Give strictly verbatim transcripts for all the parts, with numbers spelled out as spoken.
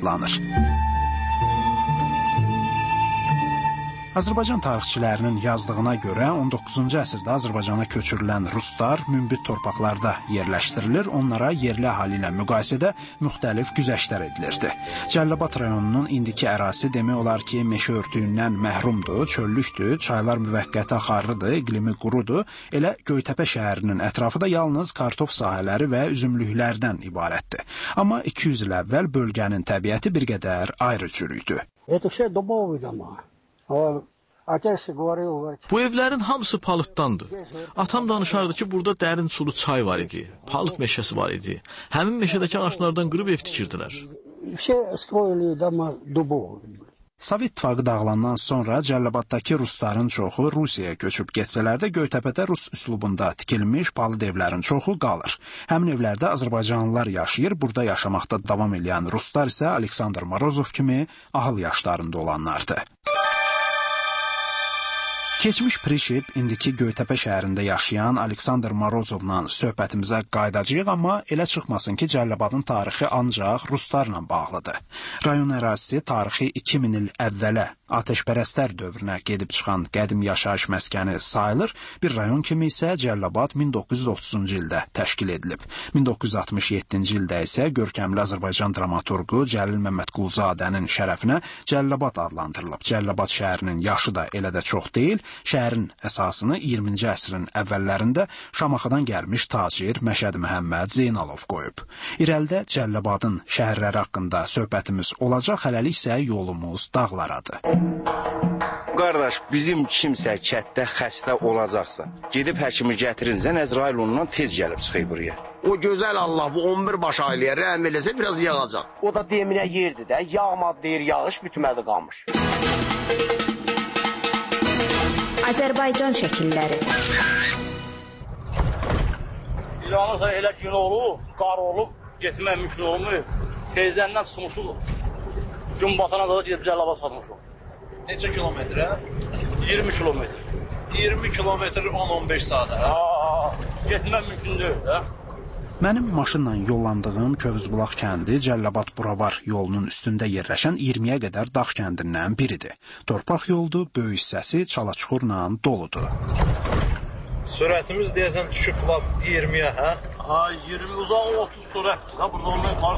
adlanır. Azərbaycan tarixçilərinin yazdığına görə on doqquzuncu əsrdə Azərbaycana köçürülən ruslar münbit torpaqlarda yerləşdirilir, onlara yerli əhali ilə müqayisədə müxtəlif güzəştlər edilirdi. Cəlilabad rayonunun indiki ərazisi demək olar ki, meşə örtüyündən məhrumdur, çöllükdür, çaylar müvəqqəti axarlıdır, iqlimi qurudur. Elə Göytəpə şəhərinin ətrafı da yalnız kartof sahələri və üzümlüklərdən ibarətdir. Amma iki yüz il əvvəl bölgənin təbiəti bir qədər ayrı cür idi. Bu evlərin hamısı palıtdandır. Atam danışardı ki, burada dərin sulu çay var idi, palıt meşəsi var idi. Həmin meşədəki ağaçlardan qırıb ev tikirdilər. Sovet İttifaqı dağılandan sonra Cəlilabaddakı rusların çoxu Rusiyaya köçüb getsələr də Göytəpədə rus üslubunda tikilmiş palıd evlərin çoxu qalır. Həmin evlərdə azərbaycanlılar yaşayır, burada yaşamaqda davam edən ruslar isə Aleksandr Morozov kimi ahıl yaşlarında olanlardır. Keçmiş Prişib, indiki Göytəpə şəhərində yaşayan Aleksandr Morozovla söhbətimizə qaydacağıq, amma elə çıxmasın ki, Cəlilabadın tarixi ancaq ruslarla bağlıdır. Rayon ərazisi tarixi iki min il əvvələ, ateşpərəstlər dövrünə gedib çıxan qədim yaşayış məskəni sayılır. Bir rayon kimi isə Cəlilabad min doqquz yüz otuzuncu ildə təşkil edilib. min doqquz yüz altmış yeddinci ildə isə görkəmli Azərbaycan dramaturqu Cəlil Məmmədquluzadənin şərəfinə Cəlilabad adlandırılıb. Cəlilabad şəhərinin yaşı da elə də çox deyil. Şəhərin əsasını iyirminci əsrin əvvəllərində Şamaxıdan gəlmiş tacir Məşəd Məhəmməd Zeynalov qoyub. İrəlidə Cəlilabadın şəhərləri haqqında söhbətimiz olacaq, hələlik isə yolumuz dağlaradır. Qardaş, bizim kimsə kətdə xəstə olacaqsa, gedib həkimi gətirin, Zənəzrail ondan tez gəlib çıxıyıb buraya. O gözəl Allah bu on bir baş ailəyə rəhm eləsə biraz yağacaq. O da deminə yerdir də, yağmadı deyir, yağış bütmədi qalmış. Azərbaycan şəkilləri. İranısa elə gün olub, qar olub, getmək mümkün olmuyor. Tezləndən çıxmışıq, gün batana da gedib Cəlilabad satmışıq. Neçə kilometrə? iyirmi kilometr. iyirmi kilometr on on beş saata. Getmək mümkün deyil də. Mənim maşınla yollandığım Kövüzbulaq kəndi Cəlilabad-Buravar yolunun üstündə yerləşən iyirmiyə qədər dağ kəndindən biridir. Torpaq yoldur, böyük hissəsi çala-çuxurla doludur. Sürətimiz deyəsən düşüb lap iyirmiyə, hə? Ha, iyirmi uzaq otuz sürətdir. Ha, burada ondan yuxarı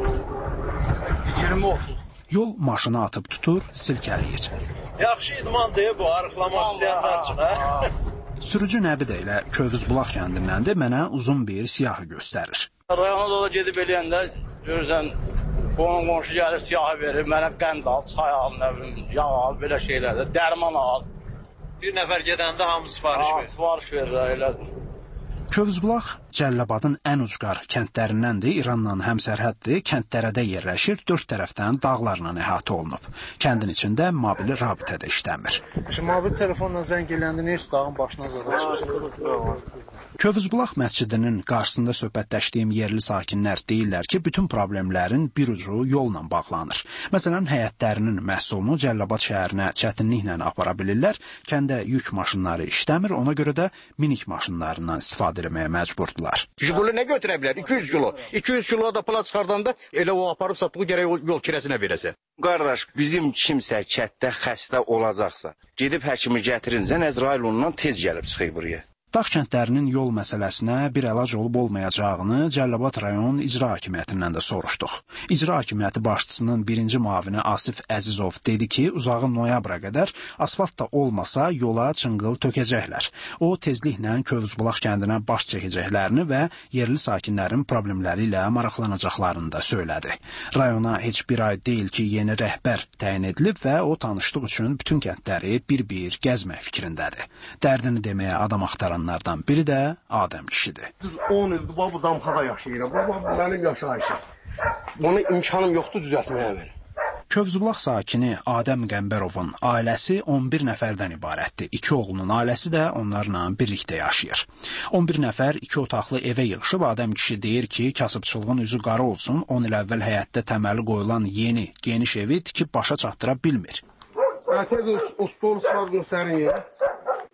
sürət iyirmi otuz. Yol maşını atıb tutur, silkələyir. Yaxşı idmandır bu, arıqlamaq istəyənlər üçün, hə? Sürücü Nəbi də elə Kövüzbulaq kəndindəndir, mənə uzun bir siyahı göstərir. Rayona da gedib eləyəndə görürsən, qonun qonşu gəlir, siyahı verir, mənə qənd al, çay al, nə bilim, yağ al, belə şeylərdə, dərman al. Bir nəfər gedəndə hamı sifariş verir. Ha, sifariş verir, elədir. Kövüzbulaq Cəlilabadın ən ucqar kəndlərindəndir, İranla həmsərhəddir, kəndlərədə yerləşir, dörd tərəfdən dağlarla əhatə olunub. Kəndin içində mobil rabitə də işləmir. Mobil telefonla zəng eləndə nə üçün dağın başına zada çıxır? Kövüzbulaq məscidinin qarşısında söhbətləşdiyim yerli sakinlər deyirlər ki, bütün problemlərin bir ucu yolla bağlanır. Məsələn, həyətlərinin məhsulunu Cəlilabad şəhərinə çətinliklə apara bilirlər, kəndə yük maşınları işləmir, ona görə də minik maşınlarından istifadə etməyə məcburdular. Jiguli nə götürə bilər? iki yüz kilo. iki yüz kilo da pala çıxardanda elə o aparıb satdığı gərək yol kirəsinə verəsə. Qardaş, bizim kimsə kətdə xəstə olacaqsa, gedib həkimi gətirin, Zənəzrail ondan tez gəlib çıxıyıb buraya. Dağ kəndlərinin yol məsələsinə bir əlac olub olmayacağını Cəlilabad rayon icra hakimiyyətindən də soruşduq. İcra hakimiyyəti başçısının birinci müavini Asif Əzizov dedi ki, uzağı noyabra qədər asfalt da olmasa yola çınqıl tökəcəklər. O, tezliklə Kövüzbulaq kəndinə baş çəkəcəklərini və yerli sakinlərin problemləri ilə maraqlanacaqlarını da söylədi. Rayona heç bir ay deyil ki, yeni rəhbər təyin edilib və o tanışlıq üçün bütün kəndləri bir-bir gəzmək fikrindədir. Dərdini deməyə adam axtaran onlardan biri də Adəm kişidir. on ildir bu damxada yaşayıram. Bu mənim yaşayışım. Bunu imkanım yoxdur düzəltməyə mənim. Kövüzbulaq sakini Adəm Qəmbərovun ailəsi on bir nəfərdən ibarətdir. İki oğlunun ailəsi də onlarla birlikdə yaşayır. on bir nəfər iki otaqlı evə yığışıb. Adəm kişi deyir ki, kasıbçılığın üzü qara olsun, on il əvvəl həyətdə təməli qoyulan yeni, geniş evi tikib başa çatdıra bilmir. Tez o stol çıxardın sərin yerə.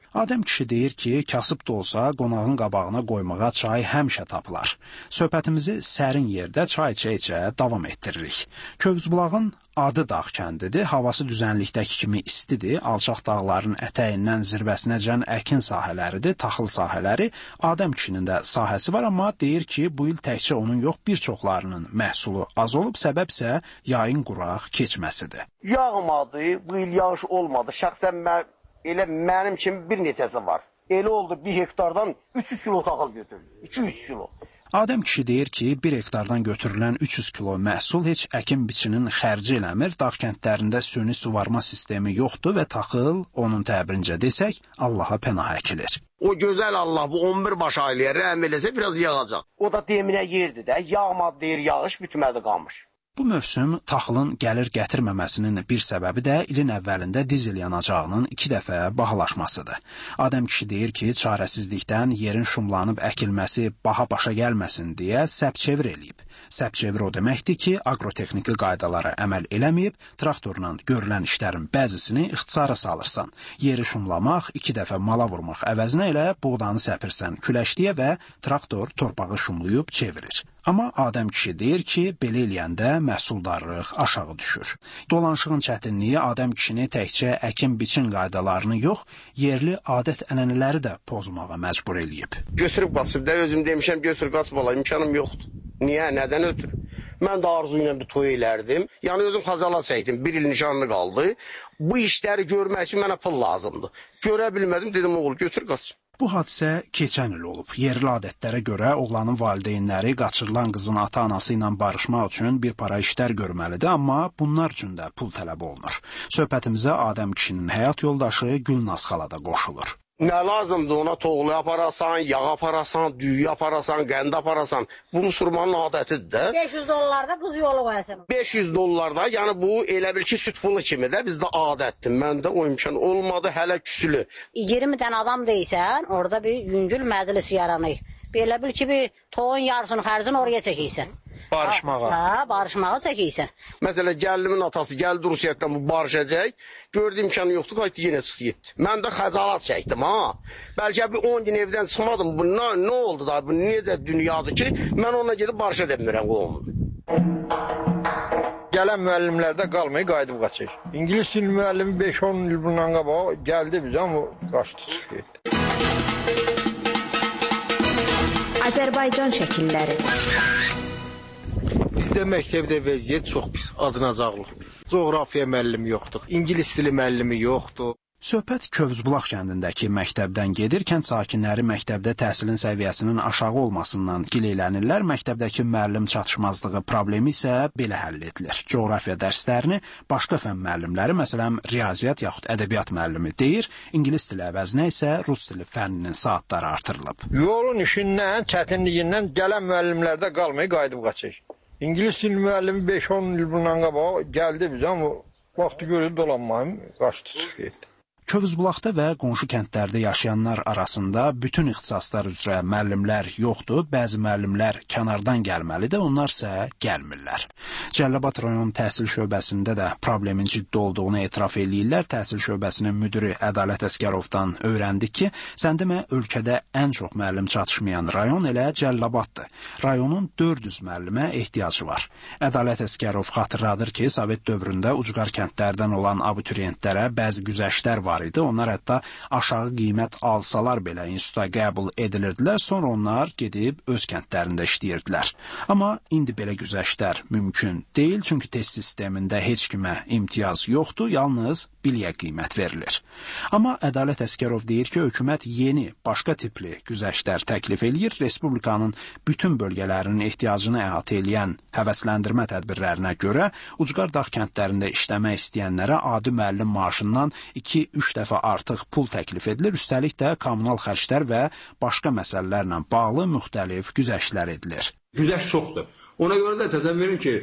Adəm kişi deyir ki, kasıb da olsa qonağın qabağına qoymağa çay həmişə tapılar. Söhbətimizi sərin yerdə çay içə-içə davam etdiririk. Kövzbulağın adı dağ kəndidir, havası düzənlikdəki kimi istidir, alçaq dağların ətəyindən zirvəsinəcən əkin sahələridir, taxıl sahələri. Adəm kişinin də sahəsi var, amma deyir ki, bu il təkcə onun yox, bir çoxlarının məhsulu az olub, səbəb isə yayın quraq keçməsidir. Yağmadı, bu il yağış olmadı. Şəxsən mən, elə mənim kimi bir neçəsi var. Elə oldu bir hektardan üç yüz kilo taxıl götürdü. iki yüz kilo. Adəm kişi deyir ki, bir hektardan götürülən üç yüz kilo məhsul heç əkin biçinin xərci eləmir, dağ kəndlərində süni suvarma sistemi yoxdur və taxıl, onun təbirincə desək, Allaha pənah əkilir. O gözəl Allah bu on bir baş ailəyə rəhm eləsə biraz yağacaq. O da deminə yerdir də, yağmadı deyir yağış bütmədi qalmış. Bu mövsüm taxılın gəlir gətirməməsinin bir səbəbi də ilin əvvəlində dizel yanacağının iki dəfə bahalaşmasıdır. Adəm kişi deyir ki, çarəsizlikdən yerin şumlanıb əkilməsi baha başa gəlməsin deyə səpçevir eləyib. Səpçevir o deməkdir ki, agrotexniki qaydalara əməl eləməyib, traktorla görülən işlərin bəzisini ixtisara salırsan. Yeri şumlamaq, iki dəfə mala vurmaq əvəzinə elə buğdanı səpirsən küləşliyə və traktor torpağı şumlayıb çevirir. Amma Adəm kişi deyir ki, belə eləyəndə məhsuldarlıq aşağı düşür. Dolanışığın çətinliyi Adəm kişini təkcə əkin-biçin qaydalarını yox, yerli adət-ənənələri də pozmağa məcbur eləyib. Götürüb qaçıb da özüm demişəm, götür qaçıb ala, imkanım yoxdur. Niyə, nədən ötürü? Mən də arzu ilə bir toy elərdim. Yəni özüm xazala çəkdim, bir il nişanlı qaldı. Bu işləri görmək üçün mənə pul lazımdır. Görə bilmədim, dedim oğul götür qaç. Bu hadisə keçən il olub. Yerli adətlərə görə oğlanın valideynləri qaçırılan qızın ata-anası ilə barışmaq üçün bir para işlər görməlidir, amma bunlar üçün də pul tələb olunur. Söhbətimizə Adəm kişinin həyat yoldaşı Gülnaz xala da qoşulur. Nə lazımdır ona toğlu aparasan, yağ aparasan, düyü aparasan, qənd aparasan. Bu musulmanın adətidir də. beş yüz dollarda qız yolu qoyasan. beş yüz dollarda, yəni bu elə bil ki, süt pulu kimi də bizdə adətdir. Məndə o imkan olmadı, hələ küsülü. iyirmi dənə adam deysən, orada bir yüngül məclis yaranır. Belə bil ki, bir toğun yarısını xərcini oraya çəkirsən. Barışmağa. Hə, barışmağa çəkirsən. Məsələn, gəlinimin atası gəldi Rusiyadan bu barışacaq. Gördü imkanı yoxdur, qayıtdı yenə çıxdı getdi. Mən də xəcalat çəkdim ha. Bəlkə bir on gün evdən çıxmadım. Bu nə, nə oldu da? Bu necə dünyadır ki, mən ona gedib barışa demirəm qohumun. Gələn müəllimlərdə qalmayı qayıdıb qaçır. İngilis dil müəllimi beş on il bundan qabaq gəldi bizə, amma qaçdı çıxdı. Azərbaycan şəkilləri. Bizdə məktəbdə vəziyyət çox pis, acınacaqlıq. Coğrafiya müəllimi yoxdur, İngilis dili müəllimi yoxdur. Söhbət Kövzbulaq kəndindəki məktəbdən gedir. Kənd sakinləri məktəbdə təhsilin səviyyəsinin aşağı olmasından gileylənirlər. Məktəbdəki müəllim çatışmazlığı problemi isə belə həll edilir. Coğrafiya dərslərini başqa fənn müəllimləri, məsələn, riyaziyyat yaxud ədəbiyyat müəllimi deyir. İngilis dili əvəzinə isə rus dili fənninin saatları artırılıb. Yolun işindən, çətinliyindən gələn müəllimlərdə qalmayı qayıdıb qaçır. İngilis dili müəllimi beş on il bundan qabaq gəldi bizə, amma vaxtı görüldü dolanmayım, qaçdı çıxdı getdi. Kövzbulaqda və qonşu kəndlərdə yaşayanlar arasında bütün ixtisaslar üzrə müəllimlər yoxdur. Bəzi müəllimlər kənardan gəlməlidir, onlar isə gəlmirlər. Cəlilabad rayon təhsil şöbəsində də problemin ciddi olduğunu etiraf eləyirlər. Təhsil şöbəsinin müdiri Ədalət Əsgərovdan öyrəndik ki, sən demə ölkədə ən çox müəllim çatışmayan rayon elə Cəlilabaddır. Rayonun dörd yüz müəllimə ehtiyacı var. Ədalət Əsgərov xatırladır ki, Sovet dövründə ucqar kəndlərdən olan abituriyentlərə bəzi güzəştlər var idi. Onlar hətta aşağı qiymət alsalar belə instituta qəbul edilirdilər, sonra onlar gedib öz kəndlərində işləyirdilər. Amma indi belə güzəştlər mümkün deyil, çünki test sistemində heç kimə imtiyaz yoxdur, yalnız biliyə qiymət verilir. Amma Ədalət Əsgərov deyir ki, hökumət yeni, başqa tipli güzəştlər təklif eləyir. Respublikanın bütün bölgələrinin ehtiyacını əhatə eləyən həvəsləndirmə tədbirlərinə görə ucqar dağ kəndlərində işləmək istəyənlərə adi müəllim maaşından iki üç dəfə artıq pul təklif edilir. Üstəlik də kommunal xərclər və başqa məsələlərlə bağlı müxtəlif güzəştlər edilir. Güzəşt çoxdur. Ona görə də təsəvvür verin ki,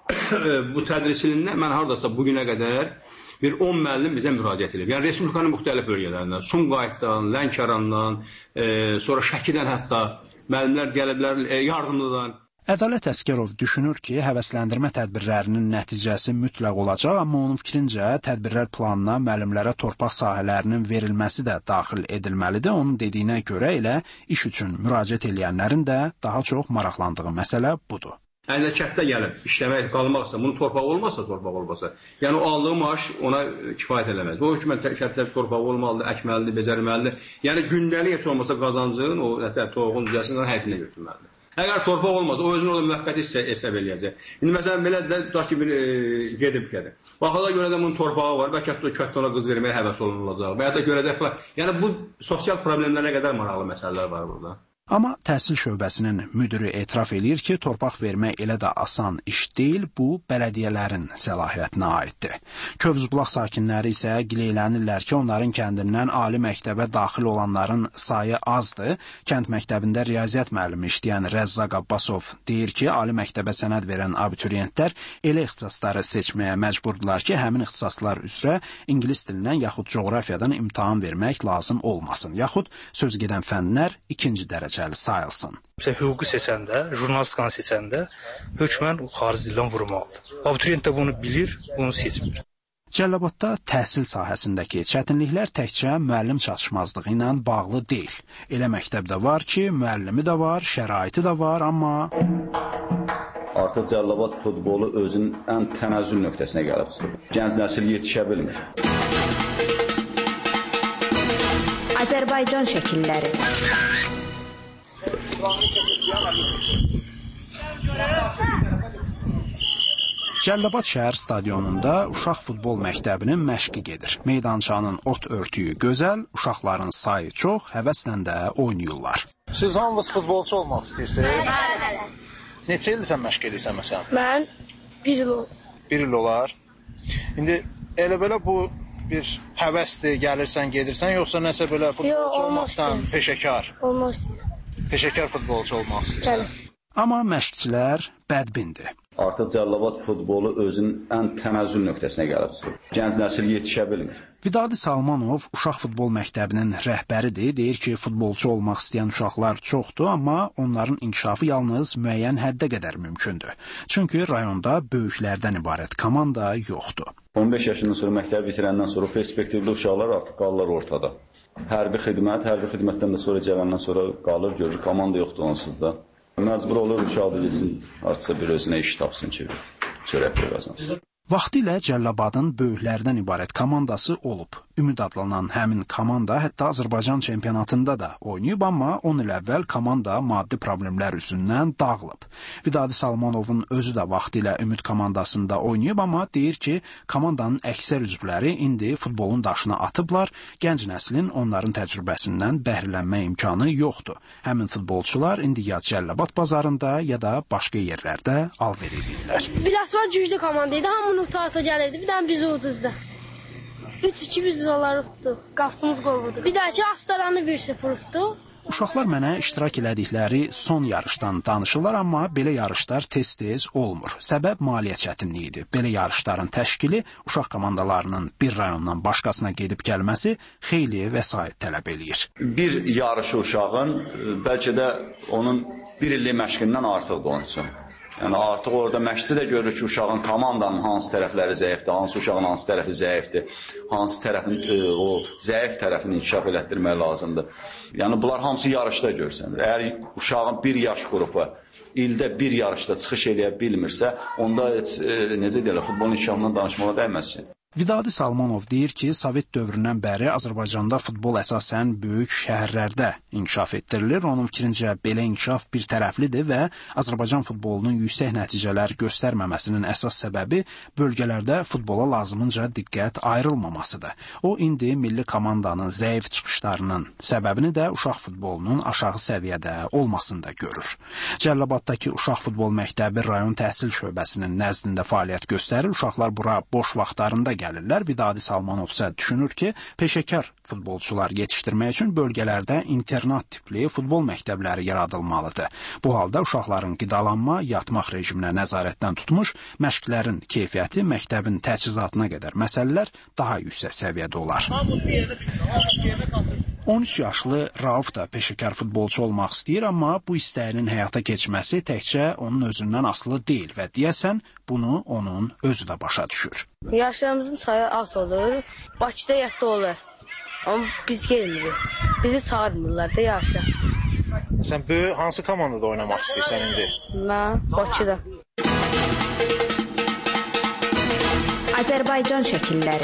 bu tədris ilində mən hardasa bugünə qədər bir on müəllim bizə müraciət edib. Yəni Respublikanın müxtəlif bölgələrindən, Sumqayıtdan, Lənkərandan, e, sonra Şəkidən hətta müəllimlər gəliblər e, yardımlıdan. Ədalət Əskərov düşünür ki, həvəsləndirmə tədbirlərinin nəticəsi mütləq olacaq, amma onun fikrincə tədbirlər planına müəllimlərə torpaq sahələrinin verilməsi də daxil edilməlidir. Onun dediyinə görə elə iş üçün müraciət edənlərin də daha çox maraqlandığı məsələ budur. Əlinə kətdə gəlib işləmək, qalmaqsa, bunun torpağı olmasa, torpaq olmasa, yəni o aldığı maaş ona kifayət eləməz. O hökumət kətdə torpağı olmalıdır, əkməlidir, becərməlidir. Yəni gündəlik heç olmasa qazancın, o toyuğun düzəsindən həyətinə götürməlidir. Əgər torpaq olmasa, o özünü orada müvəqqəti hesab eləyəcək. İndi məsələn belə də tutaq ki, bir e, gedib gedir. Baxala görə də bunun torpağı var, bəlkə o kətdə ona qız verməyə həvəs olunulacaq. Və ya da görə də falan. Yəni bu sosial problemlərə qədər maraqlı məsələlər var burada. Amma təhsil şöbəsinin müdiri etiraf eləyir ki, torpaq vermək elə də asan iş deyil, bu bələdiyyələrin səlahiyyətinə aiddir. Kövzbulaq sakinləri isə gileylənirlər ki, onların kəndindən ali məktəbə daxil olanların sayı azdır. Kənd məktəbində riyaziyyat müəllimi işləyən Rəzzaq Abbasov deyir ki, ali məktəbə sənəd verən abituriyentlər elə ixtisasları seçməyə məcburdular ki, həmin ixtisaslar üzrə ingilis dilindən yaxud coğrafiyadan imtahan vermək lazım olmasın, yaxud söz gedən fənlər ikinci dərəcə sayılsın. Məsələn, hüququ seçəndə, jurnalistikanı seçəndə hökmən xarici dildən vurmalıdır. Abituriyent də bunu bilir, bunu seçmir. Cəlilabadda təhsil sahəsindəki çətinliklər təkcə müəllim çatışmazlığı ilə bağlı deyil. Elə məktəbdə var ki, müəllimi də var, şəraiti də var, amma artıq Cəlilabad futbolu özünün ən tənəzzül nöqtəsinə gəlib. Gənc nəsil yetişə bilmir. Azərbaycan şəkilləri. Cəlilabad şəhər stadionunda uşaq futbol məktəbinin məşqi gedir. Meydançanın ot örtüyü gözəl, uşaqların sayı çox, həvəslə də oynayırlar. Siz hamınız futbolçu olmaq istəyirsiniz? Bəli. Neçə ildir sən məşq edirsən məsələn? Mən bir il olar. Bir il olar. İndi elə belə bu bir həvəsdir, gəlirsən, gedirsən, yoxsa nəsə belə futbolçu olmaqsan, peşəkar? Olmaq istəyirəm. Peşəkar futbolçu olmaq istəyirsən? Amma məşqçilər bədbindir. Artıq Cəlilabad futbolu özünün ən tənəzzül nöqtəsinə gəlib. Gənc nəsil yetişə bilmir. Vidadi Salmanov uşaq futbol məktəbinin rəhbəridir. Deyir ki, futbolçu olmaq istəyən uşaqlar çoxdur, amma onların inkişafı yalnız müəyyən həddə qədər mümkündür. Çünki rayonda böyüklərdən ibarət komanda yoxdur. on beş yaşından sonra məktəbi bitirəndən sonra perspektivli uşaqlar artıq qalırlar ortada. Hərbi xidmət, hərbi xidmətdən də sonra gələndən sonra qalır, görür, komanda yoxdur onsuz da. Məcbur olur, uşaq da geçsin, artısa bir özünə iş tapsın ki, çörək qazansın. Vaxtilə Cəlilabadın böyüklərdən ibarət komandası olub. Ümid adlanan həmin komanda hətta Azərbaycan çempionatında da oynayıb, amma on il əvvəl komanda maddi problemlər üzündən dağılıb. Vidadi Salmanovun özü də vaxtilə Ümid komandasında oynayıb, amma deyir ki, komandanın əksər üzvləri indi futbolun daşına atıblar, gənc nəslin onların təcrübəsindən bəhrələnmə imkanı yoxdur. Həmin futbolçular indi ya Cəlilabad bazarında, ya da başqa yerlərdə alver edirlər. Biləsvar güclü komandaydı, hamının utaata gəlirdi, bir dənə biz uduzdu. üç iki biz onları tutduq, qapsımız qol vurdu. Bir dənə ki, Astaranı bir sıfır tutduq. Uşaqlar mənə iştirak elədikləri son yarışdan danışırlar, amma belə yarışlar tez-tez olmur. Səbəb maliyyə çətinliyidir. Belə yarışların təşkili uşaq komandalarının bir rayondan başqasına gedib gəlməsi xeyli vəsait tələb eləyir. Bir yarışı uşağın bəlkə də onun bir illik məşqindən artıqdır onun üçün. Yəni artıq orada məşqçi də görür ki, uşağın komandanın hansı tərəfləri zəifdir, hansı uşağın hansı tərəfi zəifdir, hansı tərəfin o zəif tərəfini inkişaf elətdirmək lazımdır. Yəni bunlar hamısı yarışda görsənir. Əgər uşağın bir yaş qrupu ildə bir yarışda çıxış eləyə bilmirsə, onda heç, e, necə deyirlər, futbolun inkişafından danışmağa dəyməz ki. Vidadi Salmanov deyir ki, Sovet dövründən bəri Azərbaycanda futbol əsasən böyük şəhərlərdə inkişaf etdirilir. Onun fikrincə belə inkişaf bir tərəflidir və Azərbaycan futbolunun yüksək nəticələr göstərməməsinin əsas səbəbi bölgələrdə futbola lazımınca diqqət ayrılmamasıdır. O, indi milli komandanın zəif çıxışlarının səbəbini də uşaq futbolunun aşağı səviyyədə olmasında görür. Cəlilabaddakı uşaq futbol məktəbi rayon təhsil şöbəsinin nəzdində fəaliyyət göstərir. Uşaqlar bura boş vaxtlarında gəlirlər. Vidadi Salmanov isə düşünür ki, peşəkar futbolçular yetişdirmək üçün bölgələrdə internat tipli futbol məktəbləri yaradılmalıdır. Bu halda uşaqların qidalanma, yatmaq rejiminə nəzarətdən tutmuş, məşqlərin keyfiyyəti, məktəbin təchizatına qədər məsələlər daha yüksək səviyyədə olar. on üç yaşlı Rauf da peşəkar futbolçu olmaq istəyir, amma bu istəyinin həyata keçməsi təkcə onun özündən asılı deyil və deyəsən bunu onun özü də başa düşür. Yaşlarımızın sayı az olur, Bakıda yadda olur. Amma biz gelmirik. Bizi çağırmırlar da yaşa. Sən böyük hansı komandada oynamaq istəyirsən indi? Mən Bakıda. Azərbaycan şəkilləri.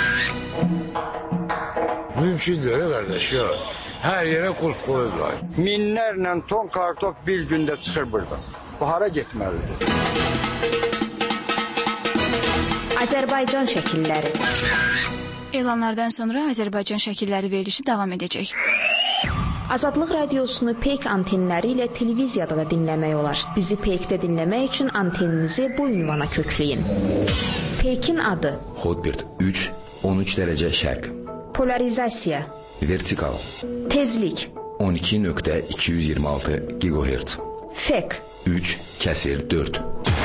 Mümkün deyil qardaş ya. Hər yerə qulp qoyublar. Minlərlə ton kartof bir gündə çıxır burada. Bu hara getməlidir? Azərbaycan şəkilləri. Elanlardan sonra Azərbaycan şəkilləri verilişi davam edəcək. Azadlıq radiosunu Peyk antenləri ilə televiziyada da dinləmək olar. Bizi Peykdə dinləmək üçün anteninizi bu ünvana kökləyin. Peykin adı: Hotbird üç on üç dərəcə şərq. Polarizasiya: Vertikal. Tezlik: on iki nöqtə iki yüz iyirmi altı gigahertz. Fek: üç kəsir dörd.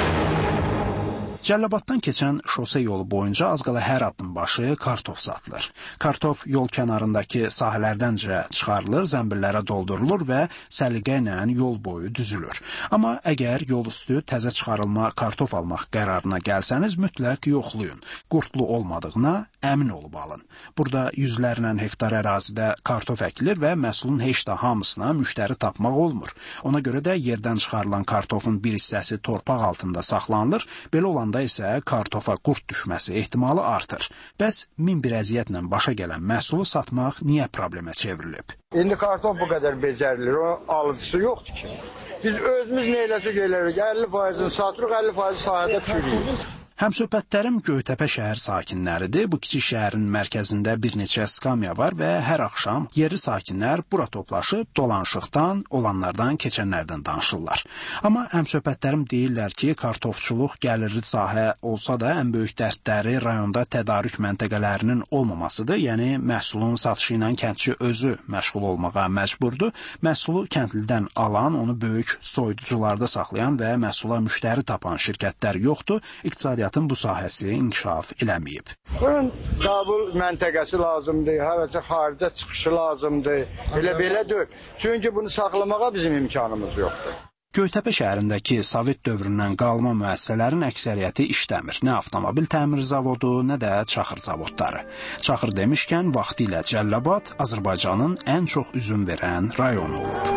Cəlilabaddan keçən şose yolu boyunca az qala hər addım başı kartof satılır. Kartof yol kənarındakı sahələrdəncə çıxarılır, zəmbillərə doldurulur və səliqə ilə yol boyu düzülür. Amma əgər yol üstü təzə çıxarılma kartof almaq qərarına gəlsəniz, mütləq yoxlayın. Qurtlu olmadığına əmin olub alın. Burada yüzlərlə hektar ərazidə kartof əkilir və məhsulun heç də hamısına müştəri tapmaq olmur. Ona görə də yerdən çıxarılan kartofun bir hissəsi torpaq altında saxlanılır. Belə olan da isə kartofa qurd düşməsi ehtimalı artır. Bəs min bir əziyyətlə başa gələn məhsulu satmaq niyə problemə çevrilib? İndi kartof bu qədər becərilir, o alıcısı yoxdur ki. Biz özümüz neyləsə gelirik, əlli faizini satırıq, əlli faizi sahədə çürüyürük. Həmsöhbətlərim Göytəpə şəhər sakinləridir. Bu kiçik şəhərin mərkəzində bir neçə skamya var və hər axşam yerli sakinlər bura toplaşıb dolanışıqdan, olanlardan, keçənlərdən danışırlar. Amma həmsöhbətlərim deyirlər ki, kartofçuluq gəlirli sahə olsa da ən böyük dərdləri rayonda tədarük məntəqələrinin olmamasıdır. Yəni məhsulun satışı ilə kəndçi özü məşğul olmağa məcburdur. Məhsulu kəndlidən alan, onu böyük soyuducularda saxlayan və məhsula müştəri tapan şirkətlər yoxdur. İqtisadiyyat bu sahəsi inkişaf eləməyib. Bunun qəbul məntəqəsi lazımdır, hərəcə xaricə çıxışı lazımdır. Elə belə deyil. Çünki bunu saxlamağa bizim imkanımız yoxdur. Göytəpə şəhərindəki Sovet dövründən qalma müəssisələrin əksəriyyəti işləmir. Nə avtomobil təmir zavodu, nə də çaxır zavodları. Çaxır demişkən, vaxtilə Cəlilabad Azərbaycanın ən çox üzüm verən rayonu olub.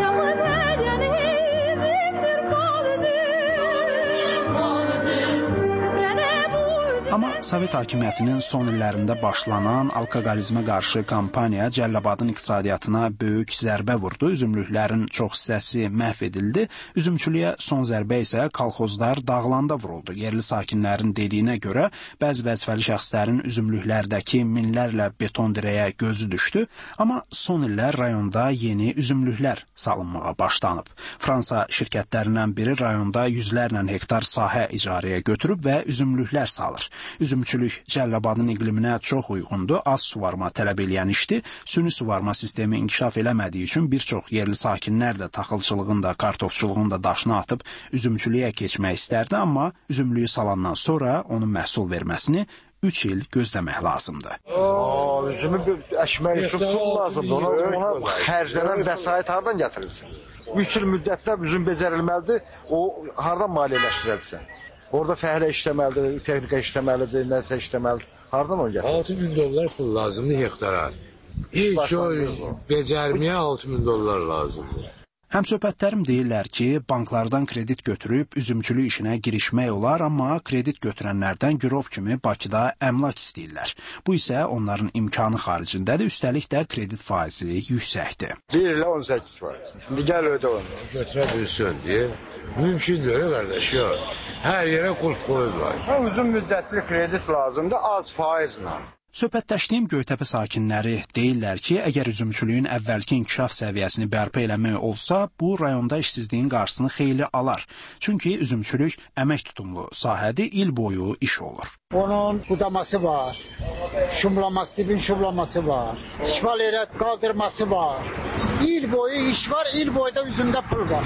Amma Sovet hakimiyyətinin son illərində başlanan alkoqolizmə qarşı kampaniya Cəlilabadın iqtisadiyyatına böyük zərbə vurdu. Üzümlüklərin çox hissəsi məhv edildi. Üzümçülüyə son zərbə isə kolxozlar dağılanda vuruldu. Yerli sakinlərin dediyinə görə bəzi vəzifəli şəxslərin üzümlüklərdəki minlərlə beton dirəyə gözü düşdü. Amma son illər rayonda yeni üzümlüklər salınmağa başlanıb. Fransa şirkətlərindən biri rayonda yüzlərlə hektar sahə icarəyə götürüb və üzümlüklər salır. Üzümçülük Cəlilabadın iqliminə çox uyğundur, az suvarma tələb eləyən işdir. Süni suvarma sistemi inkişaf eləmədiyi üçün bir çox yerli sakinlər də taxılçılığın da, kartofçuluğun da daşına atıb üzümçülüyə keçmək istərdi, amma üzümlüyü salandan sonra onun məhsul verməsini üç il gözləmək lazımdır. O, üzümü əkmək üçün pul lazımdır. Ona, ona xərclənən vəsait hardan gətirilsin? üç il müddətdə üzüm becərilməlidir, o hardan maliyyələşdirəlsən? Orada fəhlə işləməlidir, texnika işləməlidir, nəsə işləməlidir. Hardan o gətirir? altı min dollar pul lazımdır hektara. İlk o becərməyə altı min dollar lazımdır. Həmsöhbətlərim deyirlər ki, banklardan kredit götürüb üzümçülük işinə girişmək olar, amma kredit götürənlərdən girov kimi Bakıda əmlak istəyirlər. Bu isə onların imkanı xaricindədir, üstəlik də kredit faizi yüksəkdir. bir ilə on səkkiz var. İndi gəl ödə onu. Götürə bilsin deyə. Mümkün deyil qardaş ya. Hər yerə qulp qoyublar. Uzun müddətli kredit lazımdır, az faizlə. Söhbətləşdiyim Göytəpə sakinləri deyirlər ki, əgər üzümçülüyün əvvəlki inkişaf səviyyəsini bərpa eləmək olsa, bu rayonda işsizliyin qarşısını xeyli alar. Çünki üzümçülük əmək tutumlu sahədir, il boyu iş olur. Onun budaması var, şumlaması, dibin şumlaması var, şifalerət qaldırması var. İl boyu iş var, il boyu da üzümdə pul var.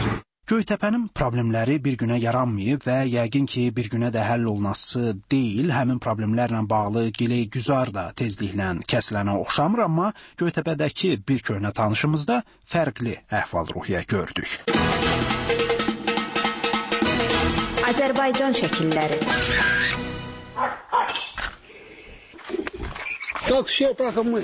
Göytəpənin problemləri bir günə yaranmayıb və yəqin ki, bir günə də həll olunası deyil. Həmin problemlərlə bağlı giley güzar da tezliklə kəsilənə oxşamır, amma Göytəpədəki bir köhnə tanışımızda fərqli əhval-ruhiyyə gördük. Azərbaycan şəkilləri. Taksiyə taxımı.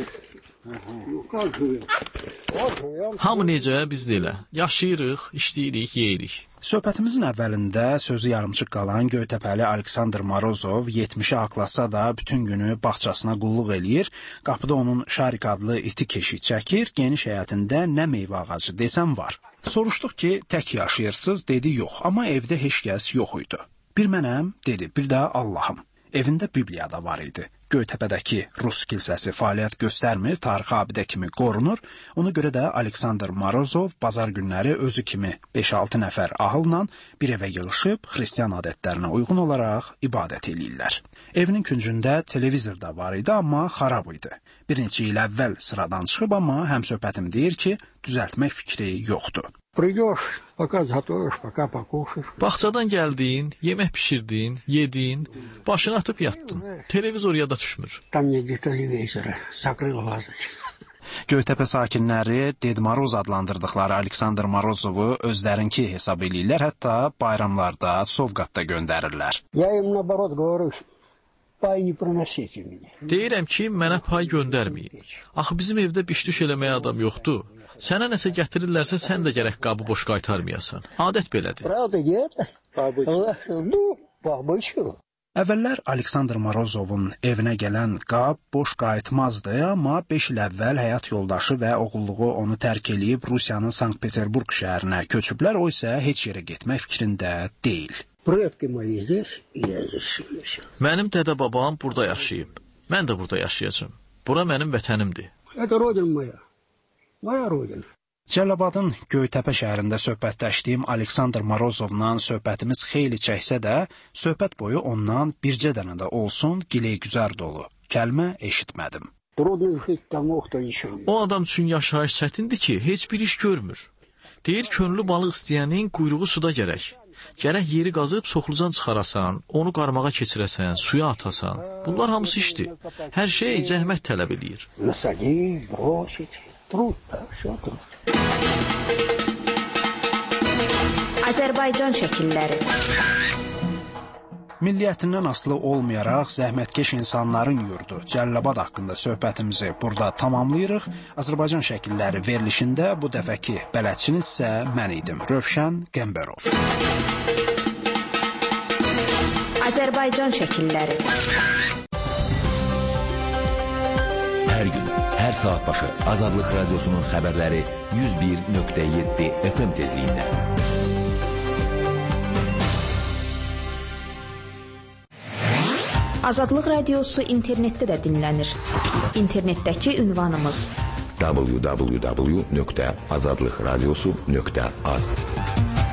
Hamı necə, biz də elə. Yaşayırıq, işləyirik, yeyirik. Söhbətimizin əvvəlində sözü yarımçıq qalan Göytəpəli Aleksandr Morozov yetmişi haqlasa da bütün günü bağçasına qulluq eləyir. Qapıda onun Şarik adlı iti keşik çəkir. Geniş həyətində nə meyvə ağacı desəm var. Soruşduq ki, tək yaşayırsınız, dedi yox, amma evdə heç kəs yox idi. Bir mənəm, dedi, bir də Allahım. Evində Bibliya da var idi. Göytəpədəki Rus kilsəsi fəaliyyət göstərmir, tarixi abidə kimi qorunur. Ona görə də Aleksandr Morozov bazar günləri özü kimi beş-altı nəfər ahılla bir evə yığılıb xristian adətlərinə uyğun olaraq ibadət eləyirlər. Evinin küncündə televizor da var idi, amma xarab idi. Bir neçə il əvvəl sıradan çıxıb, amma həmsöhbətim deyir ki, düzəltmək fikri yoxdur. Придешь, пока готовишь, пока покушаешь. Bağçadan gəldin, yemək pişirdin, yedin, başını atıb yatdın. Televizor yada düşmür. Tam нет televizora, закрыл глаза. Göytəpə sakinləri Ded Moroz adlandırdıqları Aleksandr Morozovu özlərinki hesab eləyirlər, hətta bayramlarda sovqat da göndərirlər. Я им наоборот говорю, pay не приносите меня. Deyirəm ki, mənə pay göndərməyin. Axı bizim evdə biş-düş eləməyə adam yoxdur. Sənə nəsə gətirirlərsə, sən də gərək qabı boş qaytarmayasan. Adət belədir. Pravda нет? Ну, по-обычному. Əvvəllər Aleksandr Morozovun evinə gələn qab boş qayıtmazdı, amma beş il əvvəl həyat yoldaşı və oğulluğu onu tərk eləyib Rusiyanın Sankt-Peterburg şəhərinə köçüblər, o isə heç yerə getmək fikrində deyil. Mənim dədə-babam burada yaşayıb. Mən də burada yaşayacağım. Bura mənim vətənimdir. Это родина моя. Moya rodina. Cəlilabadın Göytəpə şəhərində söhbətləşdiyim Aleksandr Morozovla söhbətimiz xeyli çəksə də, söhbət boyu ondan bircə dənə də olsun giley-güzar dolu kəlmə eşitmədim. O adam üçün yaşayış çətindir ki, heç bir iş görmür. Deyir, könlü balıq istəyənin quyruğu suda gərək. Gərək yeri qazıb soxlucan çıxarasan, onu qarmağa keçirəsən, suya atasan. Bunlar hamısı işdir. Hər şey zəhmət tələb edir. Azərbaycan şəkilləri. Milliyyətindən asılı olmayaraq zəhmətkeş insanların yurdu Cəlilabad haqqında söhbətimizi burada tamamlayırıq. Azərbaycan şəkilləri verilişində bu dəfəki bələdçiniz isə mən idim, Rövşən Qəmbərov. Azərbaycan şəkilləri. Hər gün, hər saat başı Azadlıq Radiosunun xəbərləri yüz bir nöqtə yeddi F M tezliyində. Azadlıq Radiosu internetdə də dinlənir. İnternetdəki ünvanımız w w w nöqtə azadlıqradiosu nöqtə az.